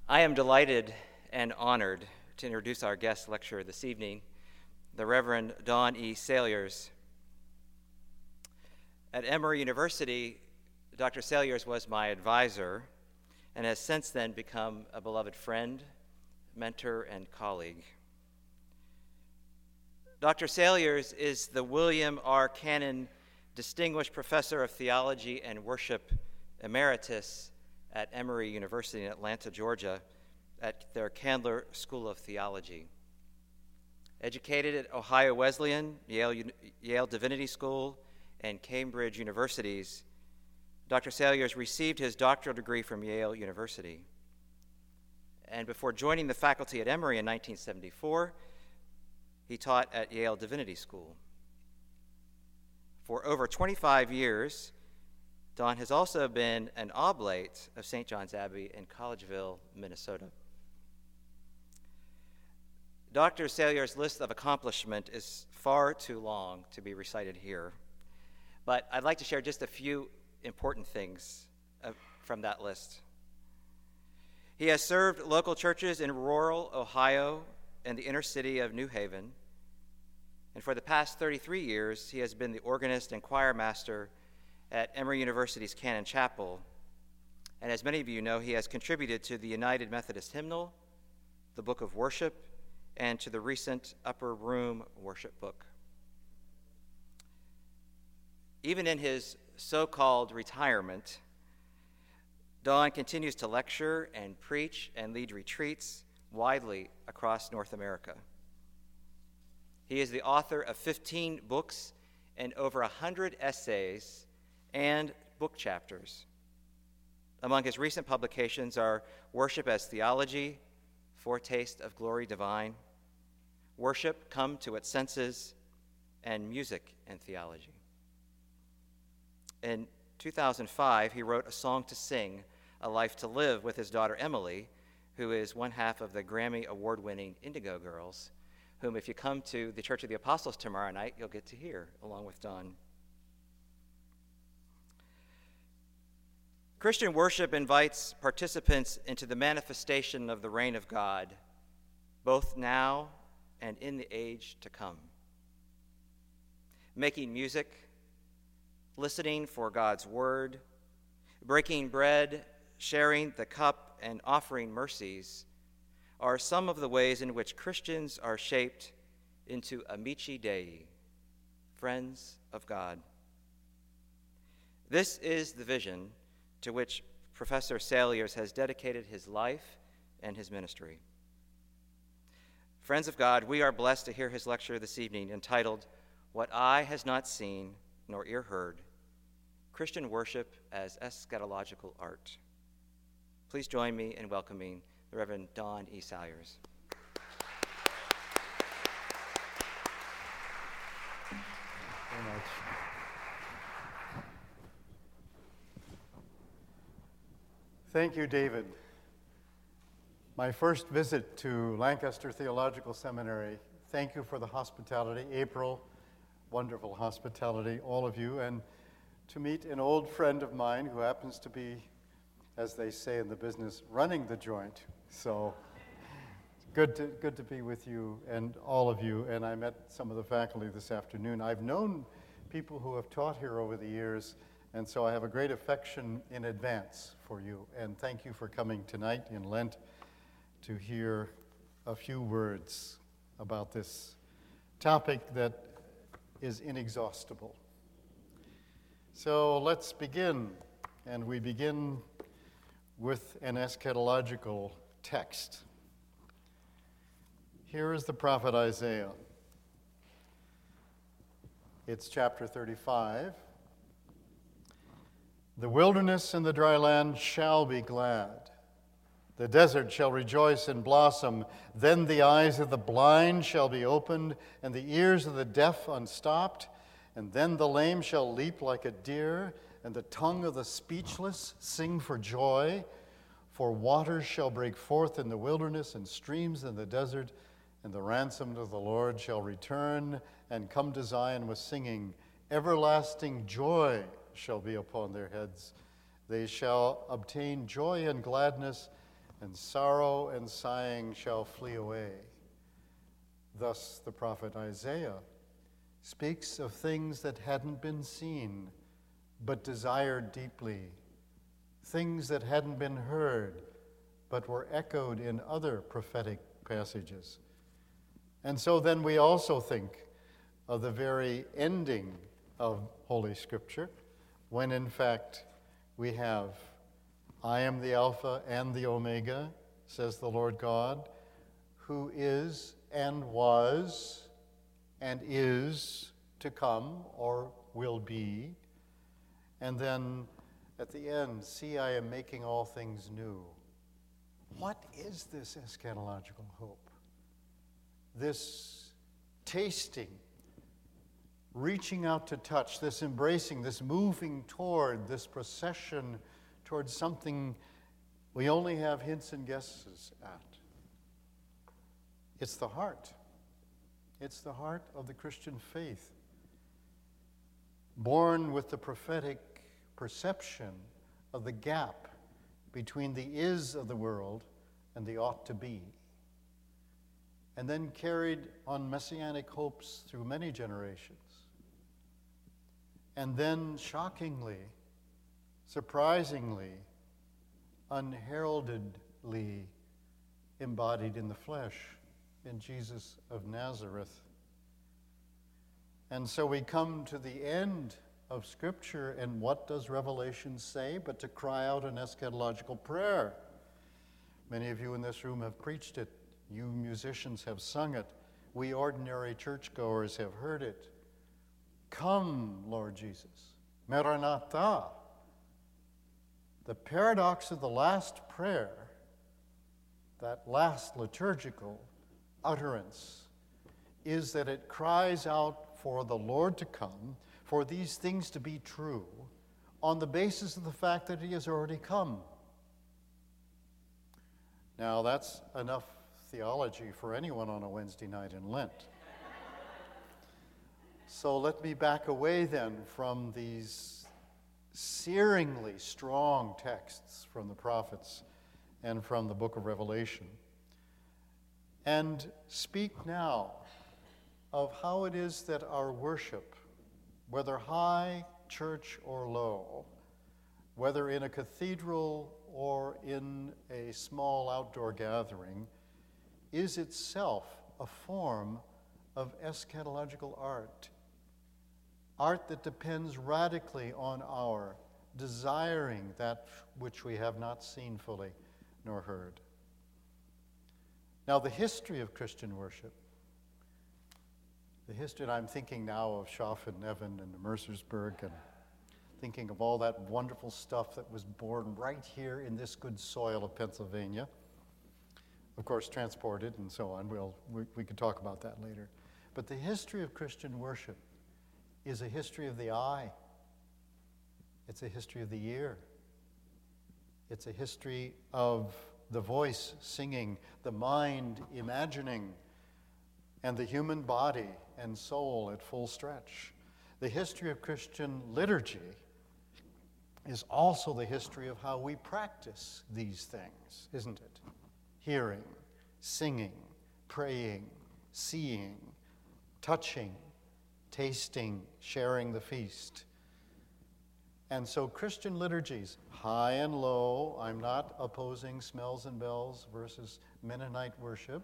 I am delighted and honored to introduce our guest lecturer this evening, the Reverend Don E. Saliers. At Emory University, Dr. Saliers was my advisor and has since then become a beloved friend, mentor, and colleague. Dr. Saliers is the William R. Cannon Distinguished Professor of Theology and Worship Emeritus at Emory University in Atlanta, Georgia, at their Candler School of Theology. Educated at Ohio Wesleyan, Yale Divinity School, and Cambridge Universities, Dr. Saliers received his doctoral degree from Yale University. And before joining the faculty at Emory in 1974, he taught at Yale Divinity School. For over 25 years, Don has also been an oblate of St. John's Abbey in Collegeville, Minnesota. Dr. Saliers' list of accomplishment is far too long to be recited here, but I'd like to share just a few important things from that list. He has served local churches in rural Ohio and the inner city of New Haven, and for the past 33 years, he has been the organist and choir master at Emory University's Canon Chapel. And as many of you know, he has contributed to the United Methodist Hymnal, the Book of Worship, and to the recent Upper Room Worship Book. Even in his so-called retirement, Don continues to lecture and preach and lead retreats widely across North America. He is the author of 15 books and over 100 essays and book chapters. Among his recent publications are Worship as Theology, Foretaste of Glory Divine, Worship Come to Its Senses, and Music and Theology. In 2005, he wrote A Song to Sing, A Life to Live with his daughter Emily, who is one half of the Grammy Award-winning Indigo Girls, whom if you come to the Church of the Apostles tomorrow night, you'll get to hear along with Don. Christian worship invites participants into the manifestation of the reign of God, both now and in the age to come. Making music, listening for God's word, breaking bread, sharing the cup, and offering mercies are some of the ways in which Christians are shaped into amici Dei, friends of God. This is the vision to which Professor Saliers has dedicated his life and his ministry. Friends of God, we are blessed to hear his lecture this evening entitled, What Eye Has Not Seen Nor Ear Heard, Christian Worship as Eschatological Art. Please join me in welcoming the Reverend Don E. Saliers. Very much. Thank you, David. My first visit to Lancaster Theological Seminary. Thank you for the hospitality. April, wonderful hospitality, all of you. And to meet an old friend of mine who happens to be, as they say in the business, running the joint. So good to be with you and all of you. And I met some of the faculty this afternoon. I've known people who have taught here over the years, and so I have a great affection in advance for you. And thank you for coming tonight in Lent to hear a few words about this topic that is inexhaustible. So let's begin, and we begin with an eschatological text. Here is the prophet Isaiah. It's chapter 35. The wilderness and the dry land shall be glad. The desert shall rejoice and blossom. Then the eyes of the blind shall be opened, and the ears of the deaf unstopped. And then the lame shall leap like a deer, and the tongue of the speechless sing for joy. For waters shall break forth in the wilderness, and streams in the desert, and the ransomed of the Lord shall return and come to Zion with singing. Everlasting joy shall be upon their heads. They shall obtain joy and gladness. and sorrow and sighing shall flee away. Thus the prophet Isaiah speaks of things that hadn't been seen, but desired deeply, things that hadn't been heard, but were echoed in other prophetic passages. And so then we also think of the very ending of Holy Scripture, when in fact we have, I am the Alpha and the Omega, says the Lord God, who is and was and is to come or will be. And then at the end, see, I am making all things new. What is this eschatological hope? This tasting, reaching out to touch, this embracing, this moving toward, this procession towards something we only have hints and guesses at. It's the heart. It's the heart of the Christian faith, born with the prophetic perception of the gap between the is of the world and the ought to be, and then carried on messianic hopes through many generations. And then shockingly, surprisingly, unheraldedly embodied in the flesh in Jesus of Nazareth. And so we come to the end of Scripture, and what does Revelation say but to cry out an eschatological prayer? Many of you in this room have preached it. You musicians have sung it. We ordinary churchgoers have heard it. Come, Lord Jesus. Maranatha. The paradox of the last prayer, that last liturgical utterance, is that it cries out for the Lord to come, for these things to be true, on the basis of the fact that he has already come. Now, that's enough theology for anyone on a Wednesday night in Lent. So let me back away then from these searingly strong texts from the prophets and from the book of Revelation, and speak now of how it is that our worship, whether high, church, or low, whether in a cathedral or in a small outdoor gathering, is itself a form of eschatological art. Art that depends radically on our desiring that which we have not seen fully nor heard. Now, the history of Christian worship, the history, and I'm thinking now of Schaff and Nevin and Mercersburg, and thinking of all that wonderful stuff that was born right here in this good soil of Pennsylvania. Of course, transported and so on. We could talk about that later. But the history of Christian worship is a history of the eye. It's a history of the ear. It's a history of the voice singing, the mind imagining, and the human body and soul at full stretch. The history of Christian liturgy is also the history of how we practice these things, isn't it? Hearing, singing, praying, seeing, touching, tasting, sharing the feast. And so Christian liturgies, high and low, I'm not opposing smells and bells versus Mennonite worship.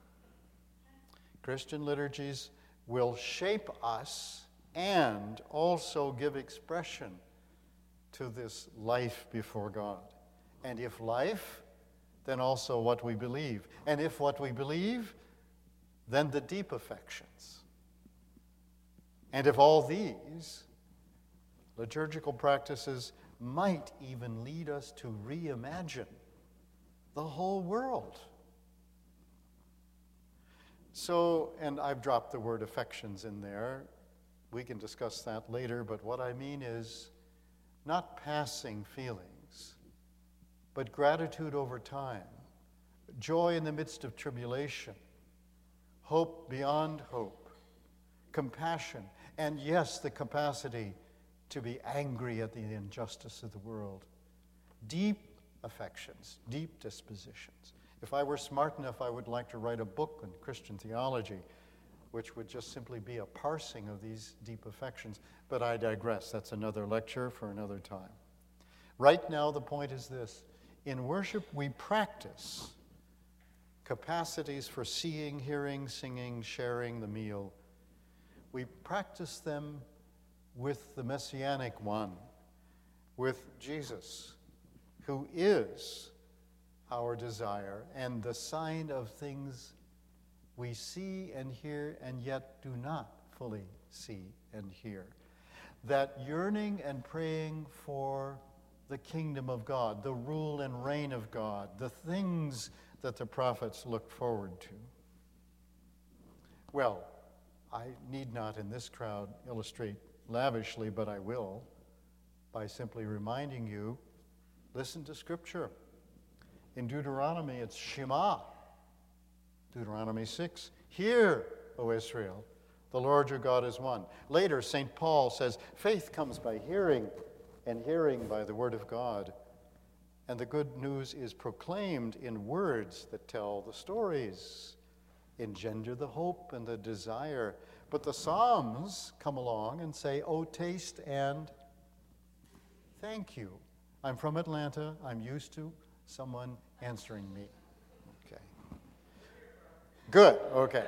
Christian liturgies will shape us and also give expression to this life before God. And if life, then also what we believe. And if what we believe, then the deep affections. And if all these liturgical practices might even lead us to reimagine the whole world. So, and I've dropped the word affections in there. We can discuss that later, but what I mean is not passing feelings, but gratitude over time, joy in the midst of tribulation, hope beyond hope, compassion, and yes, the capacity to be angry at the injustice of the world, deep affections, deep dispositions. If I were smart enough, I would like to write a book on Christian theology, which would just simply be a parsing of these deep affections. But I digress. That's another lecture for another time. Right now, the point is this. In worship, we practice capacities for seeing, hearing, singing, sharing the meal. We practice them with the Messianic One, with Jesus, who is our desire and the sign of things we see and hear and yet do not fully see and hear. That yearning and praying for the kingdom of God, the rule and reign of God, the things that the prophets looked forward to. Well, I need not in this crowd illustrate lavishly, but I will, by simply reminding you, listen to Scripture. In Deuteronomy, it's Shema. Deuteronomy 6, hear, O Israel, the Lord your God is one. Later, St. Paul says, faith comes by hearing, and hearing by the word of God. And the good news is proclaimed in words that tell the stories, engender the hope and the desire. But the Psalms come along and say, oh, taste and thank you. I'm from Atlanta. I'm used to someone answering me. Okay. Good. Okay.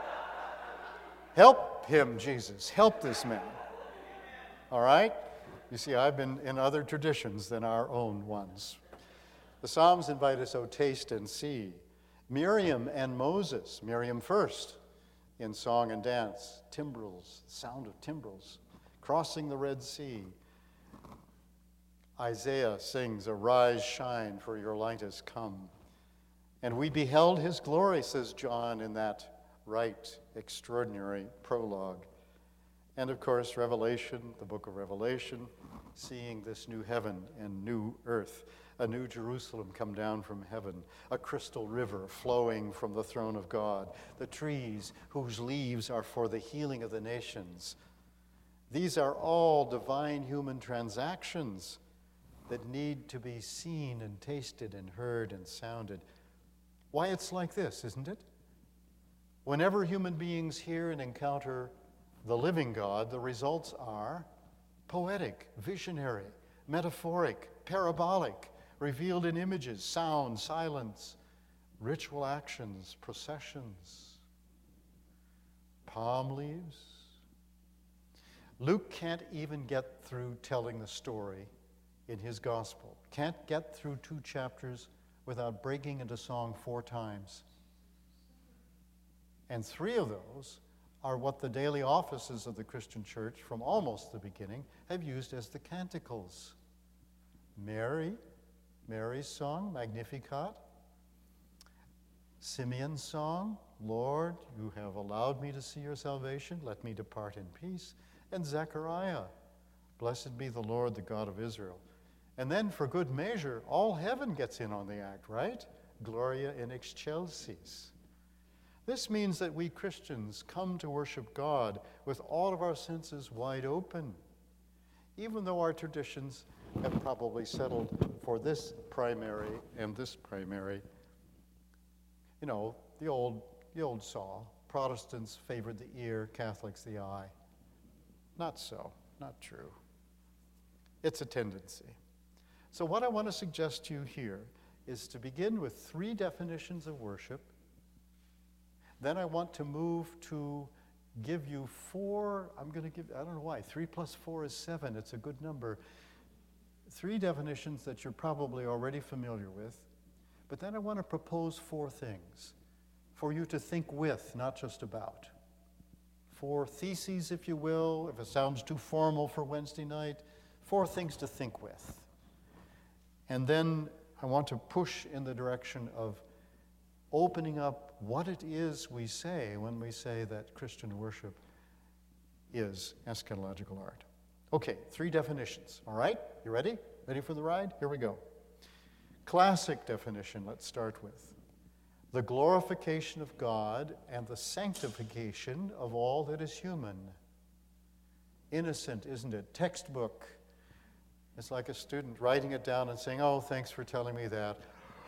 Help him, Jesus. Help this man. All right? You see, I've been in other traditions than our own ones. The Psalms invite us, oh, taste and see. Miriam and Moses, Miriam first, in song and dance, timbrels, sound of timbrels, crossing the Red Sea. Isaiah sings, arise, shine, for your light has come. And we beheld his glory, says John in that right, extraordinary prologue. And of course, Revelation, the book of Revelation, seeing this new heaven and new earth, a new Jerusalem come down from heaven, a crystal river flowing from the throne of God, the trees whose leaves are for the healing of the nations. These are all divine human transactions that need to be seen and tasted and heard and sounded. Why it's like this, isn't it? Whenever human beings hear and encounter the living God, the results are poetic, visionary, metaphoric, parabolic, revealed in images, sound, silence, ritual actions, processions, palm leaves. Luke can't even get through telling the story in his gospel. Can't get through 2 chapters without breaking into song 4 times. And 3 of those are what the daily offices of the Christian church from almost the beginning have used as the canticles. Mary's song, Magnificat. Simeon's song, Lord, you have allowed me to see your salvation, let me depart in peace. And Zechariah, blessed be the Lord, the God of Israel. And then for good measure, all heaven gets in on the act, right? Gloria in excelsis. This means that we Christians come to worship God with all of our senses wide open, even though our traditions have probably settled for this primary and this primary. You know, the old saw, Protestants favored the ear, Catholics the eye. Not so, not true. It's a tendency. So what I want to suggest to you here is to begin with 3 definitions of worship. Then I want to move to give you 4, I don't know why, 3 plus 4 is 7, it's a good number. 3 definitions that you're probably already familiar with. But then I want to propose 4 things for you to think with, not just about. 4 theses, if you will, if it sounds too formal for Wednesday night, 4 things to think with. And then I want to push in the direction of opening up what it is we say when we say that Christian worship is eschatological art. Okay, 3 definitions, all right? You ready? Ready for the ride? Here we go. Classic definition, let's start with. The glorification of God and the sanctification of all that is human. Innocent, isn't it? Textbook. It's like a student writing it down and saying, oh, thanks for telling me that.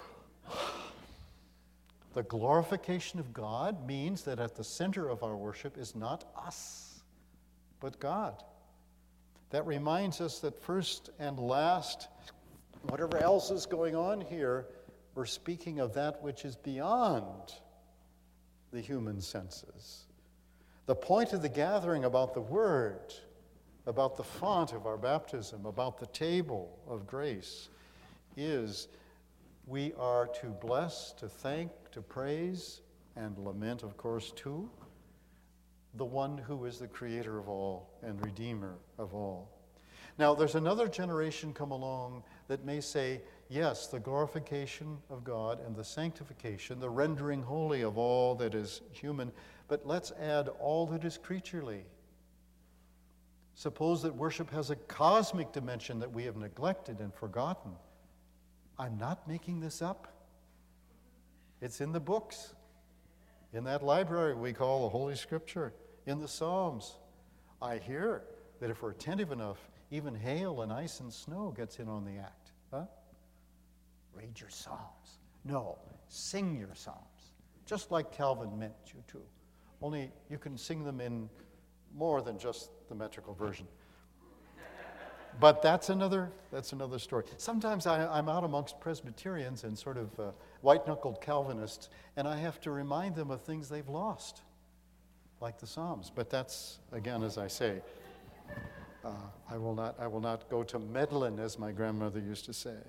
The glorification of God means that at the center of our worship is not us, but God. That reminds us that first and last, whatever else is going on here, we're speaking of that which is beyond the human senses. The point of the gathering about the Word, about the font of our baptism, about the table of grace, is we are to bless, to thank, to praise, and lament, of course, too, the one who is the creator of all and redeemer of all. Now, there's another generation come along that may say, yes, the glorification of God and the sanctification, the rendering holy of all that is human, but let's add all that is creaturely. Suppose that worship has a cosmic dimension that we have neglected and forgotten. I'm not making this up. It's in the books, in that library we call the Holy Scripture, in the Psalms. I hear that if we're attentive enough, even hail and ice and snow gets in on the act. Huh? Read your Psalms. No, sing your Psalms. Just like Calvin meant you to. Only you can sing them in more than just the metrical version. But that's another story. Sometimes I'm out amongst Presbyterians and sort of white-knuckled Calvinists, and I have to remind them of things they've lost, like the Psalms. But that's, again, as I say, I will not go to meddling, as my grandmother used to say.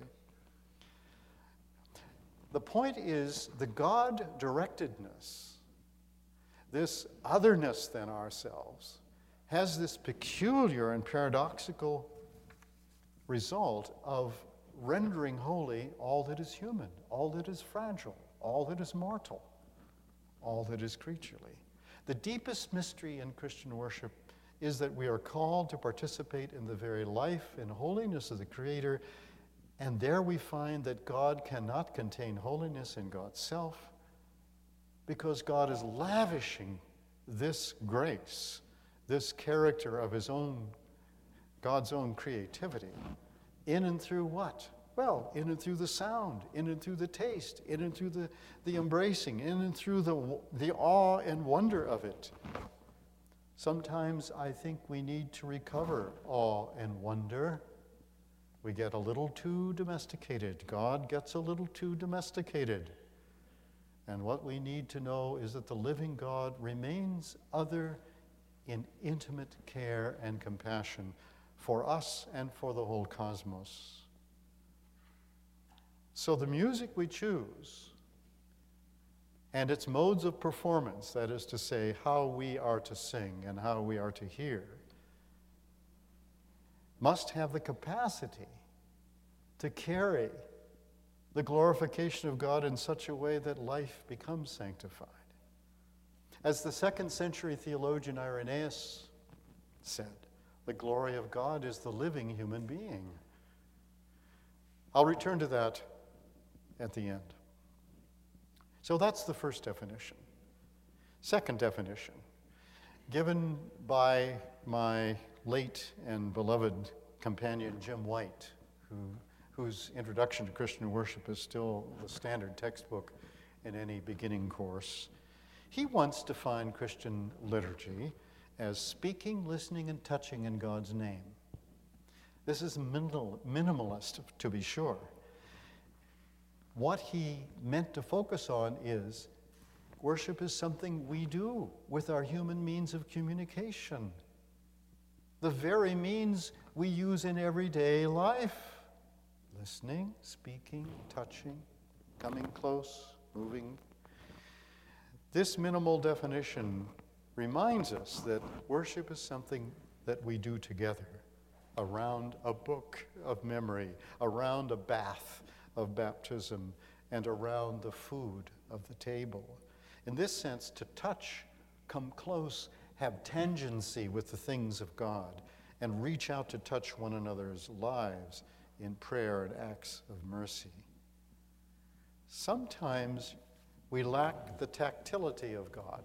The point is the God-directedness, this otherness than ourselves, has this peculiar and paradoxical result of rendering holy all that is human, all that is fragile, all that is mortal, all that is creaturely. The deepest mystery in Christian worship is that we are called to participate in the very life and holiness of the Creator, and there we find that God cannot contain holiness in God's self, because God is lavishing this grace, this character of his own, God's own creativity, in and through what? Well, in and through the sound, in and through the taste, in and through the embracing, in and through the awe and wonder of it. Sometimes I think we need to recover awe and wonder. We get a little too domesticated. God gets a little too domesticated. And what we need to know is that the living God remains other in intimate care and compassion for us and for the whole cosmos. So the music we choose and its modes of performance, that is to say, how we are to sing and how we are to hear, must have the capacity to carry the glorification of God in such a way that life becomes sanctified. As the 2nd century theologian Irenaeus said, the glory of God is the living human being. I'll return to that at the end. So that's the first definition. Second definition, given by my late and beloved companion Jim White, whose introduction to Christian worship is still the standard textbook in any beginning course. He once defined Christian liturgy as speaking, listening, and touching in God's name. This is minimalist, to be sure. What he meant to focus on is worship is something we do with our human means of communication, the very means we use in everyday life. Listening, speaking, touching, coming close, moving. This minimal definition reminds us that worship is something that we do together around a book of memory, around a bath of baptism, and around the food of the table. In this sense, to touch, come close, have tangency with the things of God, and reach out to touch one another's lives in prayer and acts of mercy. Sometimes we lack the tactility of God.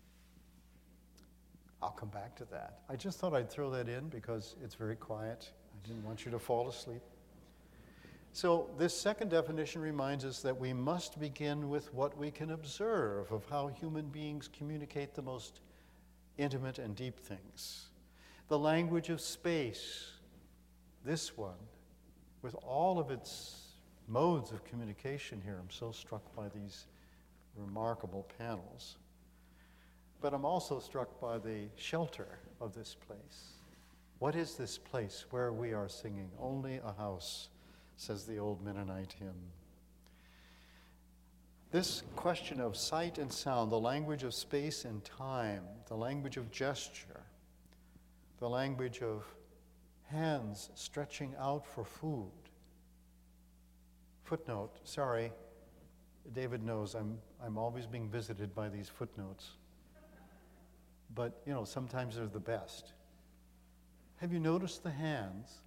I'll come back to that. I just thought I'd throw that in because it's very quiet I didn't want you to fall asleep. So this second definition reminds us that we must begin with what we can observe of how human beings communicate the most intimate and deep things. The language of space, this one, with all of its modes of communication here. I'm so struck by these remarkable panels. But I'm also struck by the shelter of this place. What is this place where we are singing? Only a house, says the old Mennonite hymn. This question of sight and sound, the language of space and time, the language of gesture, the language of hands stretching out for food. Footnote, sorry, David knows I'm always being visited by these footnotes. But, sometimes they're the best. Have you noticed the hands?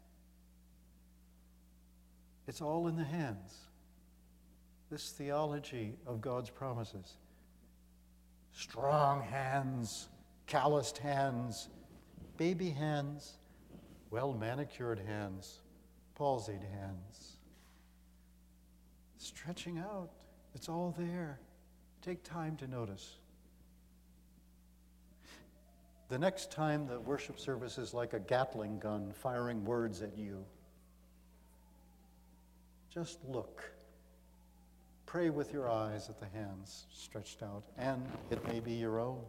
It's all in the hands. This theology of God's promises. Strong hands, calloused hands, baby hands, well-manicured hands, palsied hands. Stretching out. It's all there. Take time to notice. The next time the worship service is like a Gatling gun firing words at you, just look. Pray with your eyes at the hands stretched out, and it may be your own.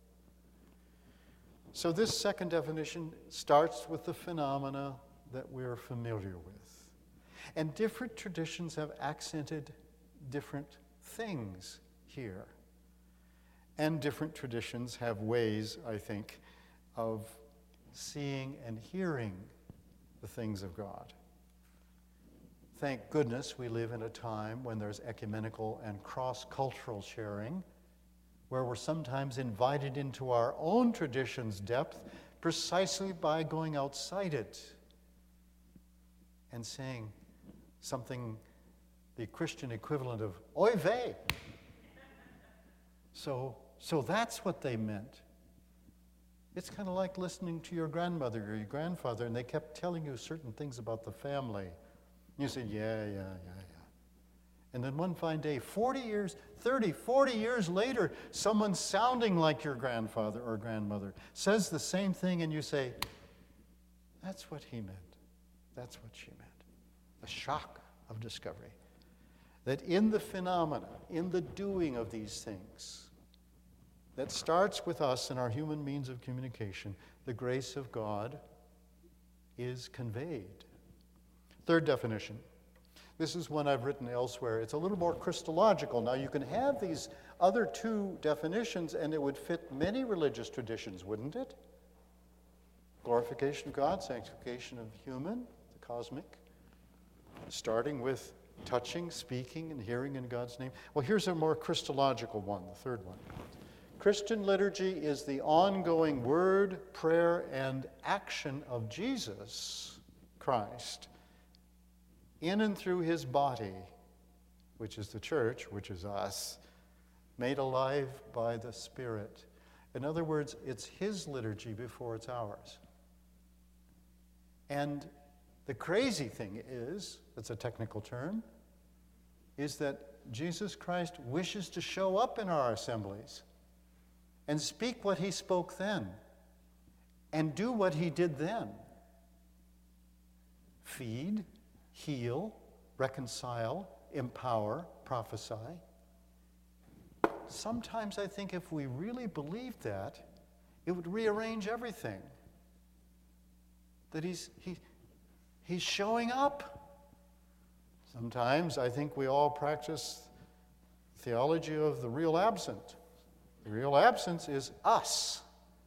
So this second definition starts with the phenomena that we're familiar with. And different traditions have accented different things here. And different traditions have ways, I think, of seeing and hearing the things of God. Thank goodness we live in a time when there's ecumenical and cross-cultural sharing, where we're sometimes invited into our own tradition's depth precisely by going outside it and saying something, the Christian equivalent of oy vey. So that's what they meant. It's kind of like listening to your grandmother or your grandfather, and they kept telling you certain things about the family. You said, yeah. And then one fine day, 40 years later, someone sounding like your grandfather or grandmother says the same thing, and you say, that's what he meant. That's what she meant. A shock of discovery. That in the phenomena, in the doing of these things, that starts with us and our human means of communication, the grace of God is conveyed. Third definition. This is one I've written elsewhere. It's a little more Christological. Now, you can have these other two definitions, and it would fit many religious traditions, wouldn't it? Glorification of God, sanctification of human, the cosmic, starting with touching, speaking, and hearing in God's name. Well, here's a more Christological one, the third one. Christian liturgy is the ongoing word, prayer, and action of Jesus Christ in and through his body, which is the church, which is us, made alive by the Spirit. In other words, it's his liturgy before it's ours. And the crazy thing is, it's a technical term, is that Jesus Christ wishes to show up in our assemblies and speak what he spoke then and do what he did then. Feed, heal, reconcile, empower, prophesy. Sometimes I think if we really believed that, it would rearrange everything. That he's showing up. Sometimes I think we all practice theology of the real absent. The real absence is us.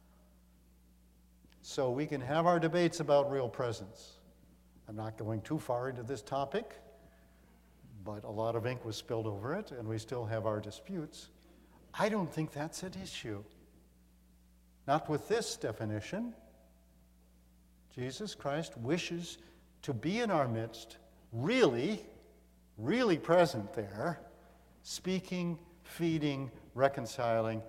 So we can have our debates about real presence. I'm not going too far into this topic, but a lot of ink was spilled over it, and we still have our disputes. I don't think that's an issue. Not with this definition. Jesus Christ wishes to be in our midst, really present there, speaking, feeding, reconciling,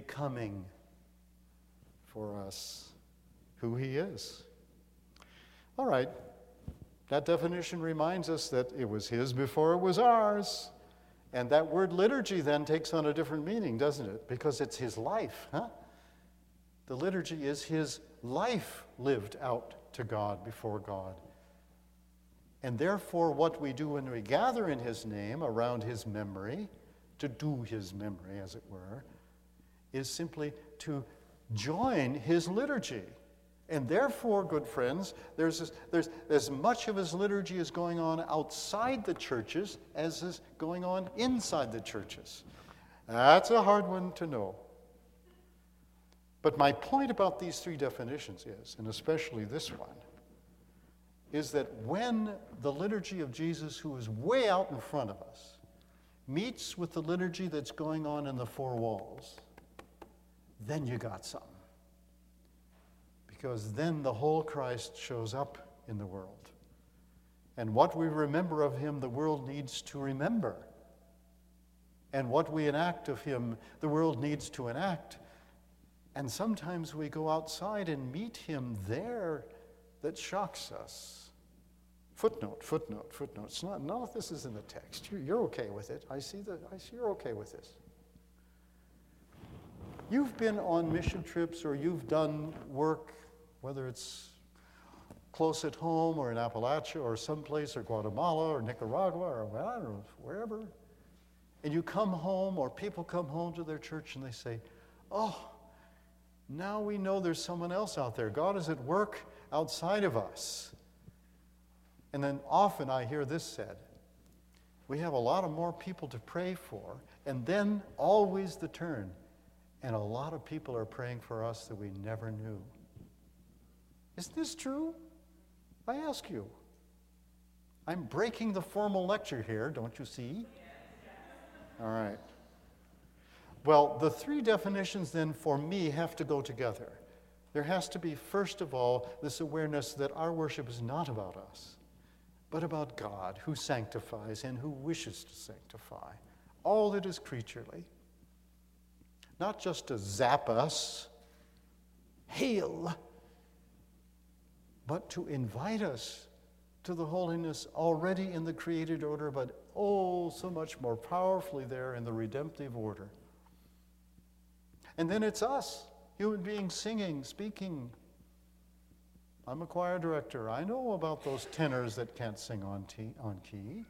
becoming for us who he is. All right, that definition reminds us that it was his before it was ours. And that word liturgy then takes on a different meaning, doesn't it? Because it's his life, huh? The liturgy is his life lived out to God, before God. And therefore, what we do when we gather in his name around his memory, to do his memory, as it were, is simply to join his liturgy. And therefore, good friends, there's as much of his liturgy is going on outside the churches as is going on inside the churches. That's a hard one to know. But my point about these three definitions is, and especially this one, is that when the liturgy of Jesus, who is way out in front of us, meets with the liturgy that's going on in the four walls, then you got something. Because then the whole Christ shows up in the world. And what we remember of him, the world needs to remember. And what we enact of him, the world needs to enact. And sometimes we go outside and meet him there that shocks us. Footnote. It's not, none of this is in the text. You're okay with it. I see you're okay with this. You've been on mission trips or you've done work, whether it's close at home or in Appalachia or someplace or Guatemala or Nicaragua or I don't know, wherever. And you come home or people come home to their church and they say, oh, now we know there's someone else out there. God is at work outside of us. And then often I hear this said, we have a lot of more people to pray for, and then always the turn. And a lot of people are praying for us that we never knew. Isn't this true? I ask you. I'm breaking the formal lecture here, don't you see? All right. Well, the three definitions then for me have to go together. There has to be, first of all, this awareness that our worship is not about us, but about God who sanctifies and who wishes to sanctify all that is creaturely. Not just to zap us, hail, but to invite us to the holiness already in the created order, but oh, so much more powerfully there in the redemptive order. And then it's us, human beings singing, speaking. I'm a choir director. I know about those tenors that can't sing on key.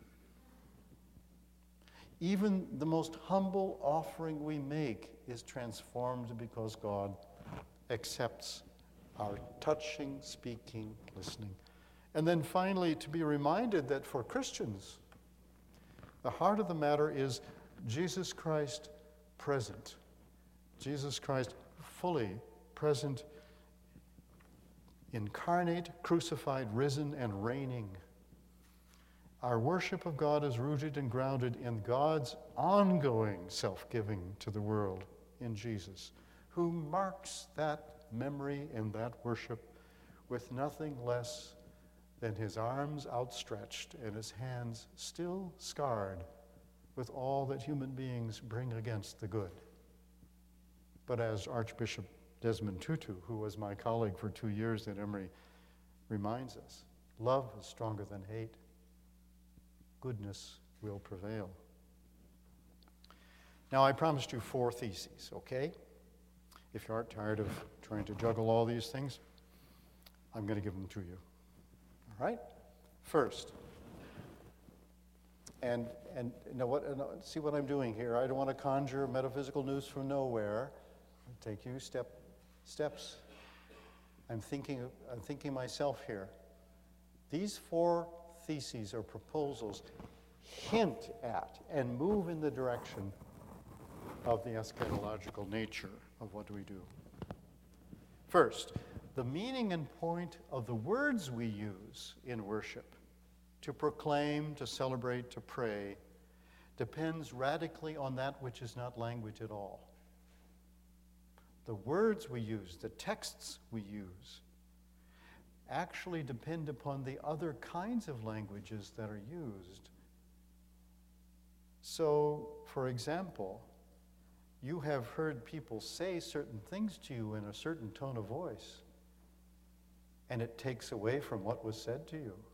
Even the most humble offering we make is transformed because God accepts our touching, speaking, listening. And then finally, to be reminded that for Christians, the heart of the matter is Jesus Christ present. Jesus Christ fully present, incarnate, crucified, risen, and reigning. Our worship of God is rooted and grounded in God's ongoing self-giving to the world in Jesus, who marks that memory and that worship with nothing less than his arms outstretched and his hands still scarred with all that human beings bring against the good. But as Archbishop Desmond Tutu, who was my colleague for 2 years at Emory, reminds us, love is stronger than hate. Goodness will prevail. Now, I promised you 4 theses, okay? If you aren't tired of trying to juggle all these things, I'm going to give them to you. All right? First, and see what I'm doing here. I don't want to conjure metaphysical news from nowhere. I'll take you steps. I'm thinking myself here. These 4 theses or proposals hint at and move in the direction of the eschatological nature of what we do. First, the meaning and point of the words we use in worship to proclaim, to celebrate, to pray depends radically on that which is not language at all. The words we use, the texts we use, actually depend upon the other kinds of languages that are used. So, for example, you have heard people say certain things to you in a certain tone of voice, and it takes away from what was said to you.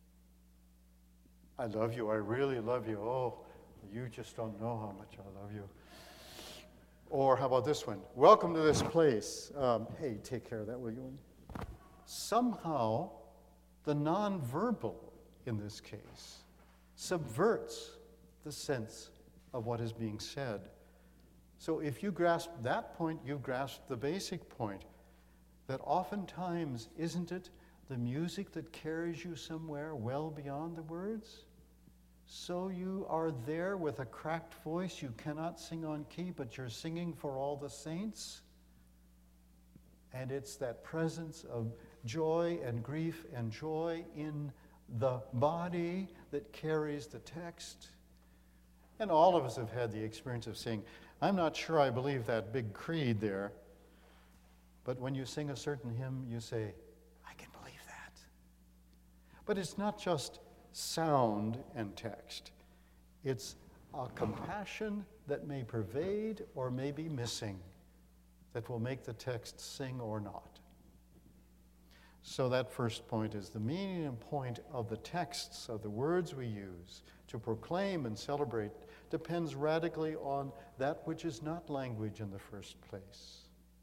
I love you, I really love you. Oh, you just don't know how much I love you. Or how about this one? Welcome to this place. Hey, take care of that, will you? Somehow, the nonverbal in this case subverts the sense of what is being said. So if you grasp that point, you've grasped the basic point that oftentimes, isn't it the music that carries you somewhere well beyond the words? So you are there with a cracked voice, you cannot sing on key, but you're singing for all the saints. And it's that presence of joy and grief and joy in the body that carries the text. And all of us have had the experience of saying, I'm not sure I believe that big creed there. But when you sing a certain hymn, you say, I can believe that. But it's not just sound and text. It's a compassion that may pervade or may be missing that will make the text sing or not. So that first point is the meaning and point of the texts, of the words we use to proclaim and celebrate, depends radically on that which is not language in the first place.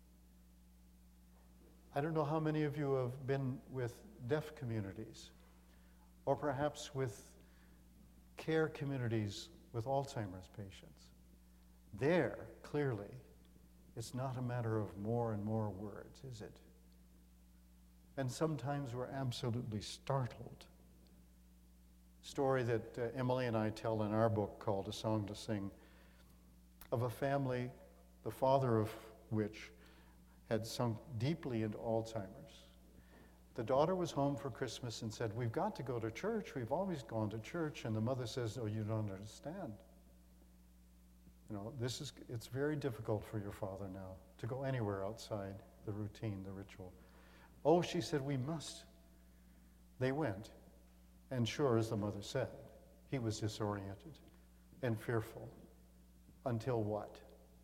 I don't know how many of you have been with deaf communities, or perhaps with care communities with Alzheimer's patients. There, clearly, it's not a matter of more and more words, is it? And sometimes we're absolutely startled. Story that Emily and I tell in our book called A Song to Sing, of a family, the father of which had sunk deeply into Alzheimer's. The daughter was home for Christmas and said, we've got to go to church. We've always gone to church. And the mother says, oh, you don't understand. You know, it's very difficult for your father now to go anywhere outside the routine, the ritual. Oh, she said, we must. They went. And sure, as the mother said, he was disoriented and fearful. Until what?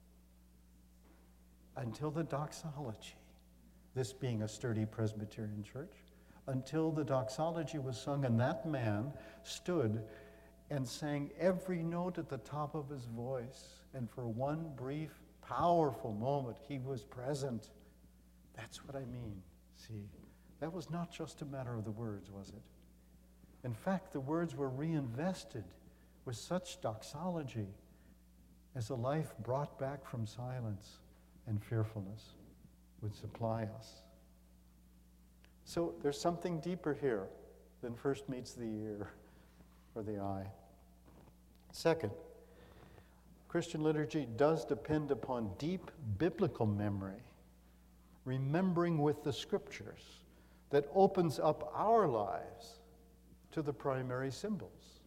Until the doxology, this being a sturdy Presbyterian church, until the doxology was sung and that man stood and sang every note at the top of his voice, and for one brief, powerful moment, he was present. That's what I mean, see. That was not just a matter of the words, was it? In fact, the words were reinvested with such doxology as a life brought back from silence and fearfulness would supply us. So there's something deeper here than first meets the ear or the eye. Second, Christian liturgy does depend upon deep biblical memory, remembering with the scriptures, that opens up our lives to the primary symbols.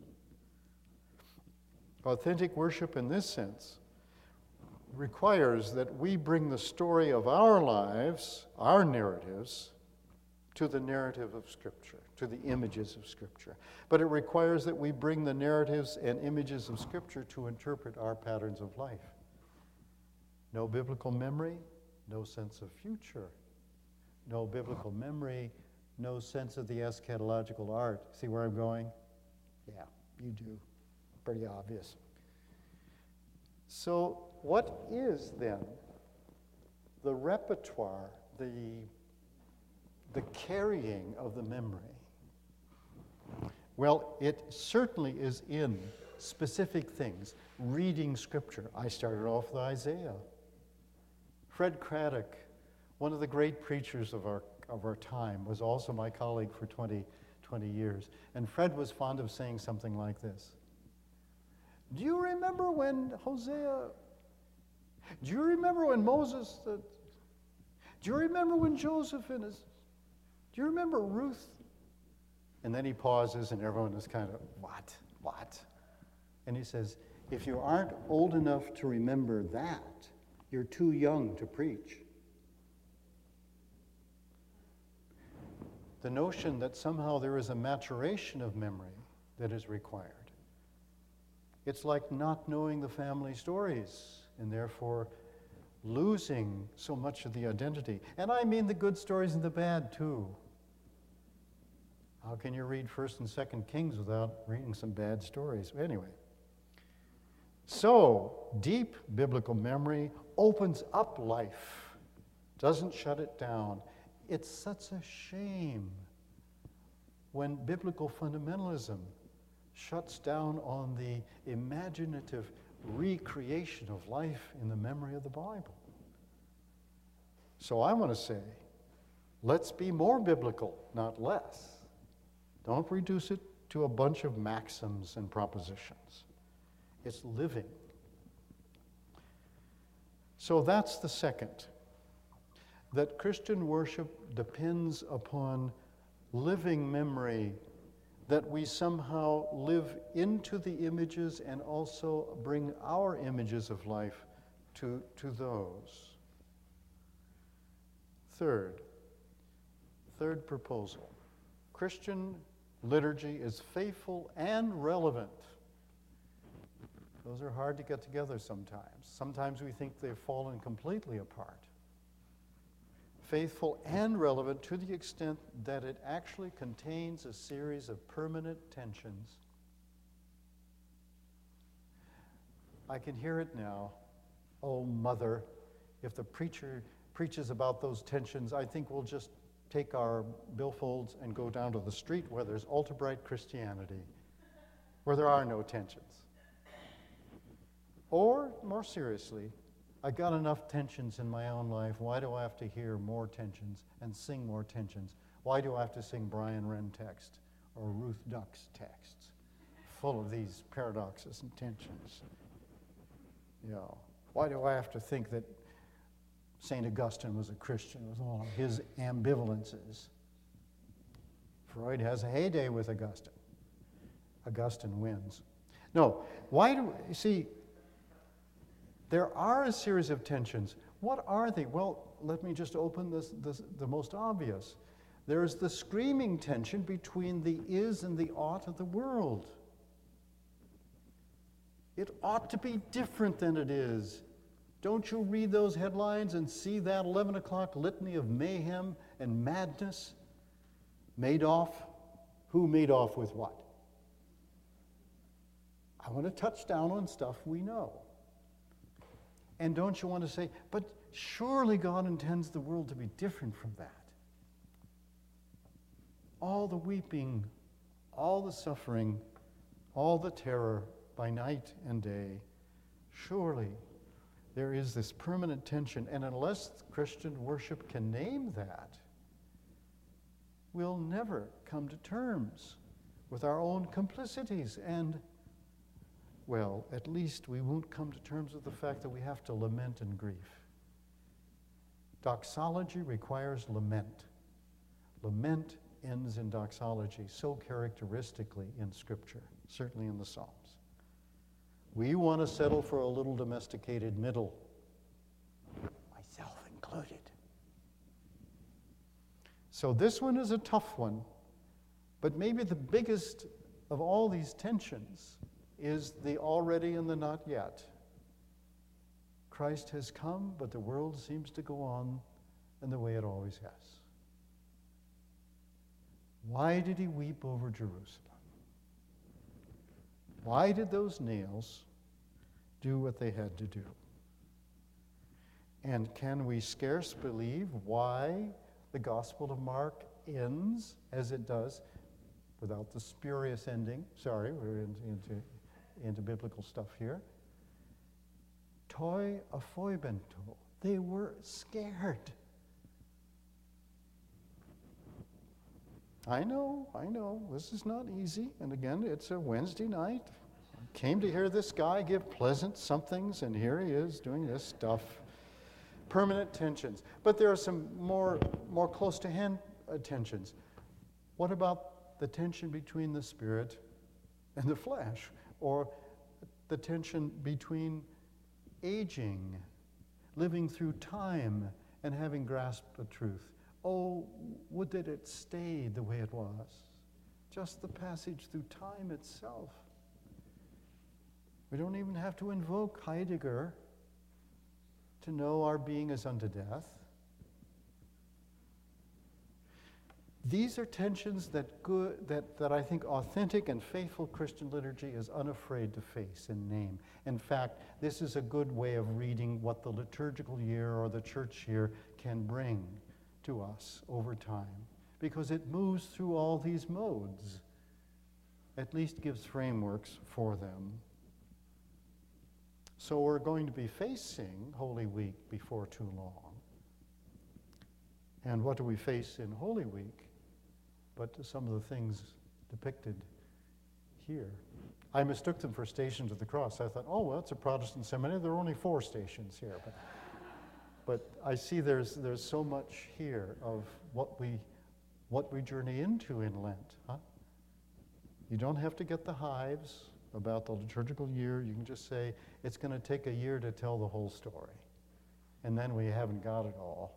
Authentic worship in this sense requires that we bring the story of our lives, our narratives, to the narrative of Scripture, to the images of Scripture. But it requires that we bring the narratives and images of Scripture to interpret our patterns of life. No biblical memory, no sense of future. No biblical memory, no sense of the eschatological art. See where I'm going? Yeah, you do. Pretty obvious. So what is then the repertoire, the carrying of the memory? Well, it certainly is in specific things. Reading Scripture. I started off with Isaiah. Fred Craddock, one of the great preachers of our time, was also my colleague for 20 years. And Fred was fond of saying something like this. Do you remember when Hosea? Do you remember when Moses? Do you remember when Joseph and his? Do you remember Ruth? And then he pauses, and everyone is kind of, what? And he says, if you aren't old enough to remember that, you're too young to preach. The notion that somehow there is a maturation of memory that is required. It's like not knowing the family stories and therefore losing so much of the identity. And I mean the good stories and the bad too. How can you read 1st and 2nd Kings without reading some bad stories? Anyway. So, deep biblical memory opens up life, doesn't shut it down. It's such a shame when biblical fundamentalism shuts down on the imaginative recreation of life in the memory of the Bible. So I want to say, let's be more biblical, not less. Don't reduce it to a bunch of maxims and propositions. It's living. So that's the second, that Christian worship depends upon living memory, that we somehow live into the images and also bring our images of life to those. Third proposal. Christian liturgy is faithful and relevant. Those are hard to get together sometimes. Sometimes we think they've fallen completely apart. Faithful and relevant to the extent that it actually contains a series of permanent tensions. I can hear it now. Oh, Mother, if the preacher preaches about those tensions, I think we'll just take our billfolds and go down to the street where there's ultra-bright Christianity, where there are no tensions. Or, more seriously, I got enough tensions in my own life. Why do I have to hear more tensions and sing more tensions? Why do I have to sing Brian Wren text or Ruth Duck's texts full of these paradoxes and tensions? You know, why do I have to think that St. Augustine was a Christian with all of his ambivalences? Freud has a heyday with Augustine. Augustine wins. No, why do, you see, there are a series of tensions. What are they? Well, let me just open the most obvious. There is the screaming tension between the is and the ought of the world. It ought to be different than it is. Don't you read those headlines and see that 11 o'clock litany of mayhem and madness? Madoff? Who made off with what? I want to touch down on stuff we know. And don't you want to say, but surely God intends the world to be different from that? All the weeping, all the suffering, all the terror by night and day, surely there is this permanent tension. And unless Christian worship can name that, we'll never come to terms with our own complicities and, well, at least we won't come to terms with the fact that we have to lament and grieve. Doxology requires lament. Lament ends in doxology so characteristically in Scripture, certainly in the Psalms. We want to settle for a little domesticated middle, myself included. So this one is a tough one, but maybe the biggest of all these tensions is the already and the not yet. Christ has come, but the world seems to go on in the way it always has. Why did he weep over Jerusalem? Why did those nails do what they had to do? And can we scarce believe why the Gospel of Mark ends as it does, without the spurious ending? Sorry, we're into biblical stuff here. Toi aphoibento. They were scared. I know, this is not easy. And again, it's a Wednesday night. I came to hear this guy give pleasant somethings, and here he is doing this stuff. Permanent tensions. But there are some more close to hand tensions. What about the tension between the spirit and the flesh? Or the tension between aging, living through time, and having grasped the truth? Oh, would that it stayed the way it was. Just the passage through time itself. We don't even have to invoke Heidegger to know our being is unto death. These are tensions that I think authentic and faithful Christian liturgy is unafraid to face and name. In fact, this is a good way of reading what the liturgical year or the church year can bring to us over time, because it moves through all these modes, at least gives frameworks for them. So we're going to be facing Holy Week before too long. And what do we face in Holy Week but some of the things depicted here? I mistook them for Stations of the Cross. I thought, oh, well, it's a Protestant seminary. There are only 4 stations here. But I see there's so much here of what we journey into in Lent. Huh? You don't have to get the hives about the liturgical year. You can just say, it's going to take a year to tell the whole story. And then we haven't got it all.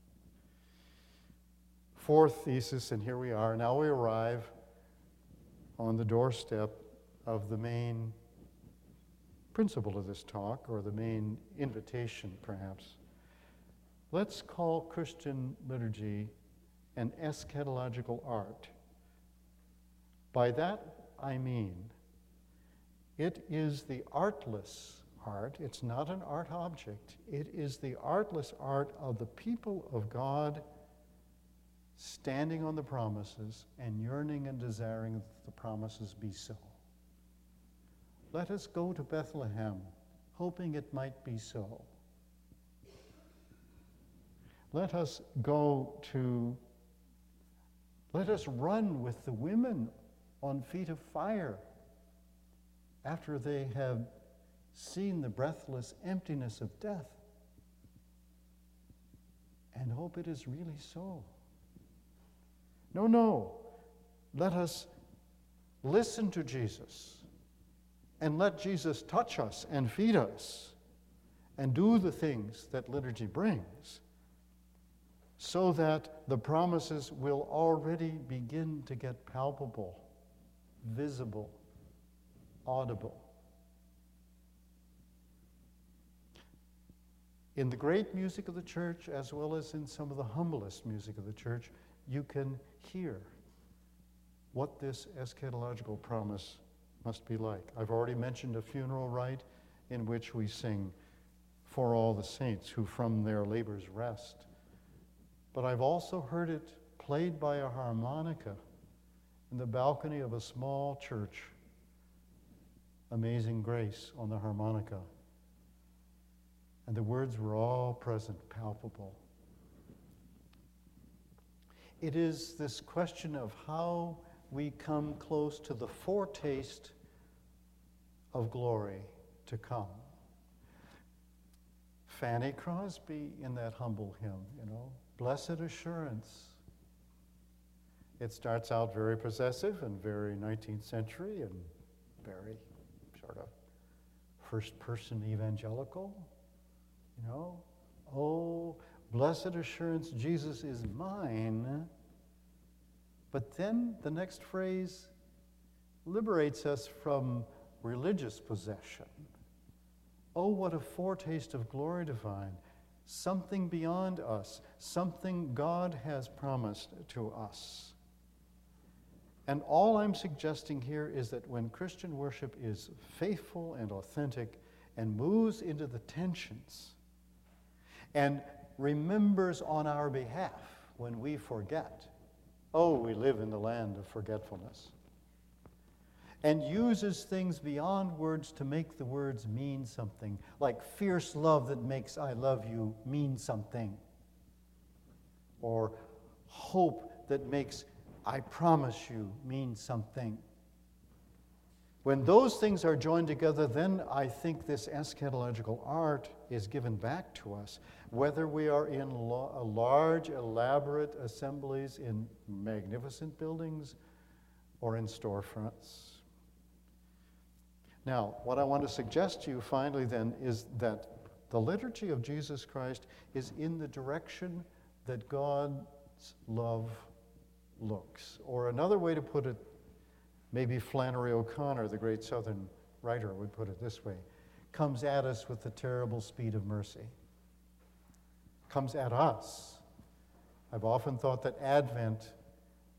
4th thesis, and here we are. Now we arrive on the doorstep of the main principle of this talk, or the main invitation, perhaps. Let's call Christian liturgy an eschatological art. By that, I mean, it is the artless art. It's not an art object. It is the artless art of the people of God standing on the promises and yearning and desiring that the promises be so. Let us go to Bethlehem, hoping it might be so. Let us run with the women on feet of fire after they have seen the breathless emptiness of death, and hope it is really so. No. Let us listen to Jesus and let Jesus touch us and feed us and do the things that liturgy brings, so that the promises will already begin to get palpable, visible, audible. In the great music of the church, as well as in some of the humblest music of the church, you can hear what this eschatological promise must be like. I've already mentioned a funeral rite in which we sing, "For all the saints who from their labors rest." But I've also heard it played by a harmonica in the balcony of a small church. Amazing Grace on the harmonica. And the words were all present, palpable. It is this question of how we come close to the foretaste of glory to come. Fanny Crosby in that humble hymn, Blessed Assurance. It starts out very possessive and very 19th century and very sort of first-person evangelical. Oh, blessed assurance, Jesus is mine. But then the next phrase liberates us from religious possession. Oh, what a foretaste of glory divine. Something beyond us, something God has promised to us. And all I'm suggesting here is that when Christian worship is faithful and authentic and moves into the tensions and remembers on our behalf when we forget, oh, we live in the land of forgetfulness, and uses things beyond words to make the words mean something, like fierce love that makes I love you mean something, or hope that makes I promise you mean something. When those things are joined together, then I think this eschatological art is given back to us, whether we are in large, elaborate assemblies in magnificent buildings or in storefronts. Now, what I want to suggest to you finally then is that the liturgy of Jesus Christ is in the direction that God's love looks. Or another way to put it, maybe Flannery O'Connor, the great Southern writer, would put it this way: comes at us with the terrible speed of mercy. Comes at us. I've often thought that Advent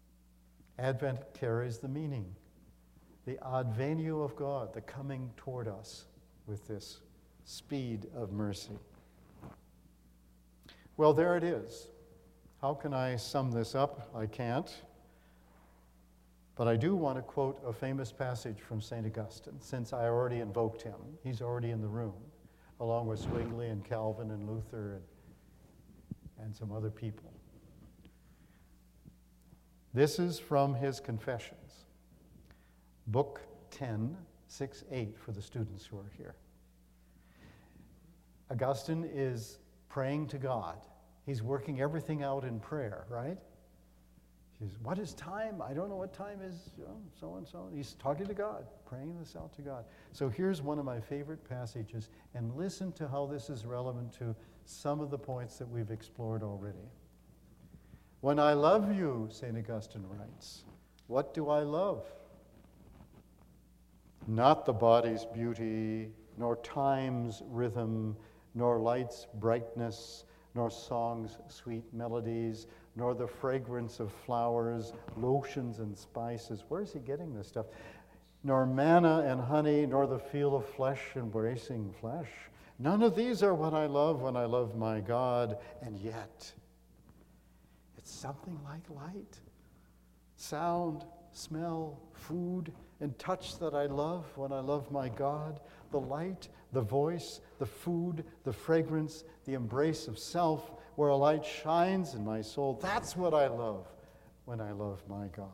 Advent carries the meaning, the advenio of God, the coming toward us with this speed of mercy. Well, there it is. How can I sum this up? I can't. But I do want to quote a famous passage from St. Augustine, since I already invoked him. He's already in the room, along with Zwingli and Calvin and Luther and some other people. This is from his Confessions, Book 10, 6-8, for the students who are here. Augustine is praying to God. He's working everything out in prayer, right? He says, what is time? I don't know what time is, so and so. He's talking to God, praying this out to God. So here's one of my favorite passages, and listen to how this is relevant to some of the points that we've explored already. When I love you, St. Augustine writes, what do I love? Not the body's beauty, nor time's rhythm, nor light's brightness, nor song's sweet melodies, nor the fragrance of flowers, lotions and spices. Where's he getting this stuff? Nor manna and honey, nor the feel of flesh embracing flesh. None of these are what I love when I love my God, and yet it's something like light, sound, smell, food, and touch that I love when I love my God. The light, the voice, the food, the fragrance, the embrace of self, where a light shines in my soul. That's what I love when I love my God.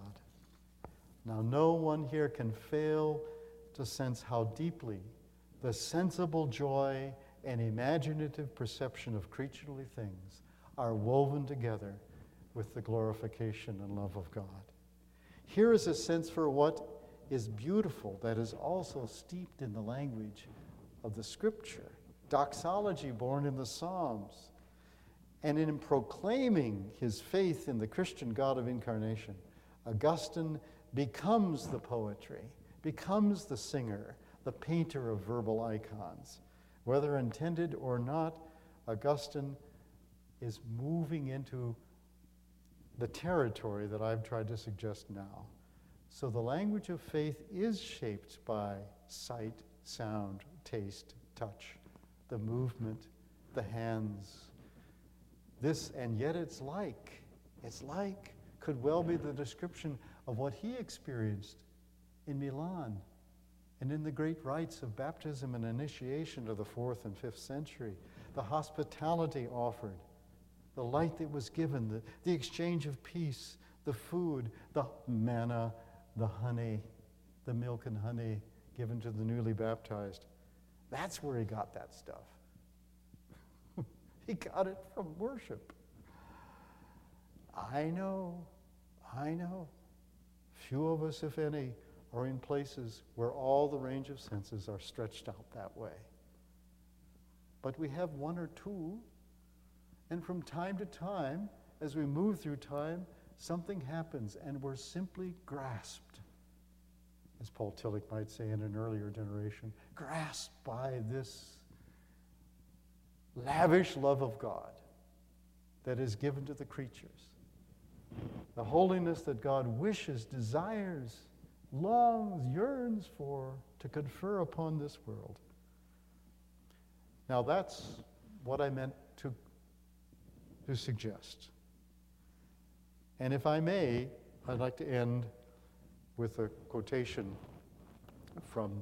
Now, no one here can fail to sense how deeply the sensible joy and imaginative perception of creaturely things are woven together with the glorification and love of God. Here is a sense for what is beautiful that is also steeped in the language of the Scripture, doxology born in the Psalms, and in proclaiming his faith in the Christian God of incarnation, Augustine becomes the poetry, becomes the singer, the painter of verbal icons. Whether intended or not, Augustine is moving into the territory that I've tried to suggest now. So the language of faith is shaped by sight, sound, taste, touch, the movement, the hands. This, and yet it's like, could well be the description of what he experienced in Milan and in the great rites of baptism and initiation of the 4th and 5th century, the hospitality offered, the light that was given, the exchange of peace, the food, the manna, the honey, the milk and honey given to the newly baptized. That's where he got that stuff. He got it from worship. I know. Few of us, if any, are in places where all the range of senses are stretched out that way. But we have one or two, and from time to time, as we move through time, something happens and we're simply grasped, as Paul Tillich might say in an earlier generation, grasped by this lavish love of God that is given to the creatures. The holiness that God wishes, desires, longs, yearns for to confer upon this world. Now that's what I meant to suggest. And if I may, I'd like to end with a quotation from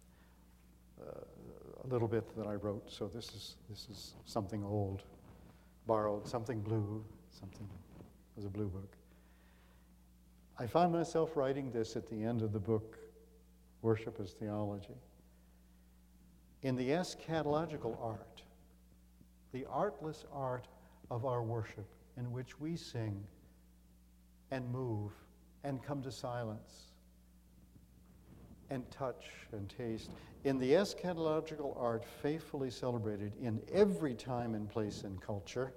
a little bit that I wrote. So this is something old, borrowed, something blue, something was a blue book. I found myself writing this at the end of the book, Worship as Theology. In the eschatological art, the artless art of our worship, in which we sing and move and come to silence and touch and taste, in the eschatological art faithfully celebrated in every time and place and culture,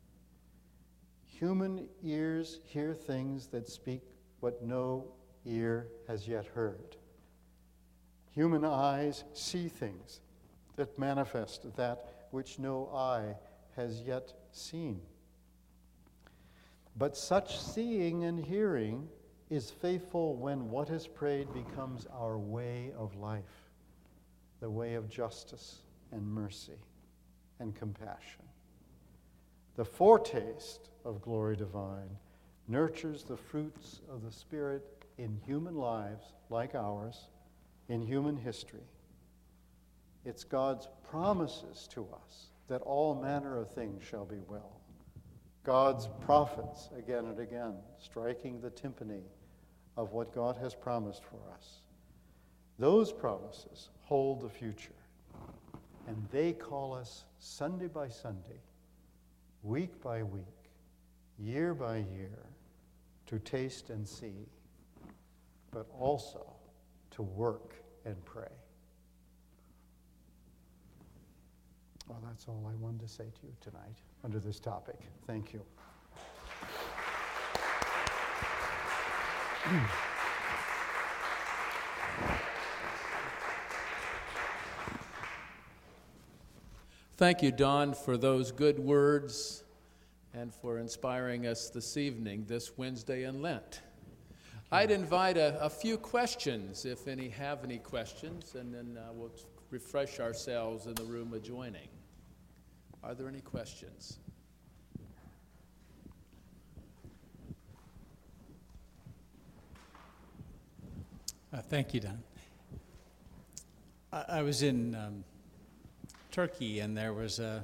human ears hear things that speak what no ear has yet heard. Human eyes see things that manifest that which no eye has yet seen. But such seeing and hearing is faithful when what is prayed becomes our way of life, the way of justice and mercy and compassion. The foretaste of glory divine nurtures the fruits of the Spirit in human lives like ours, in human history. It's God's promises to us that all manner of things shall be well. God's prophets, again and again, striking the timpani of what God has promised for us. Those promises hold the future, and they call us Sunday by Sunday, week by week, year by year, to taste and see, but also to work and pray. Well, that's all I wanted to say to you tonight under this topic. Thank you. Thank you, Don, for those good words and for inspiring us this evening, this Wednesday in Lent. I'd invite a few questions, if any have any questions, and then we'll refresh ourselves in the room adjoining. Are there any questions? Thank you, Don. I was in Turkey, and there was the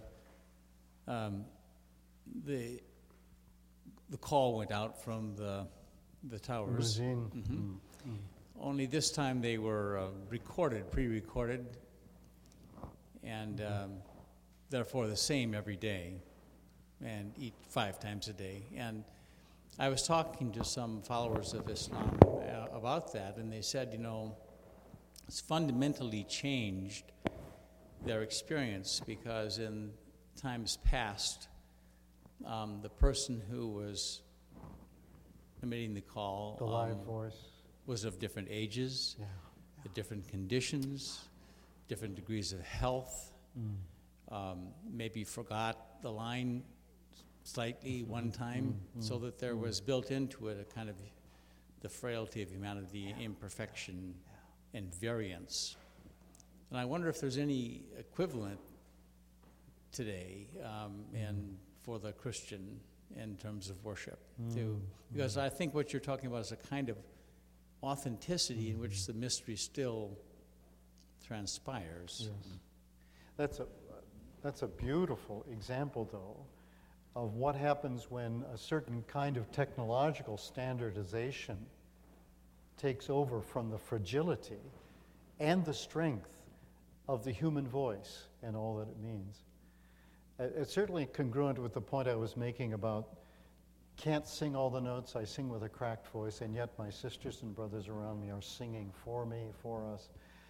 call went out from the towers. Only this time they were pre-recorded, and therefore the same every day, and eat 5 times a day. And I was talking to some followers of Islam about that, and they said, it's fundamentally changed their experience, because in times past, the person who was emitting the call, the live voice, was of different ages, different conditions, different degrees of health, maybe forgot the line slightly one time, so that there was built into it a kind of the frailty of humanity, imperfection, and variance. And I wonder if there's any equivalent today and for the Christian in terms of worship, too. Because I think what you're talking about is a kind of authenticity in which the mystery still transpires. Yes. That's a beautiful example, though, of what happens when a certain kind of technological standardization takes over from the fragility and the strength of the human voice and all that it means. It's certainly congruent with the point I was making about can't sing all the notes, I sing with a cracked voice, and yet my sisters and brothers around me are singing for me, for us.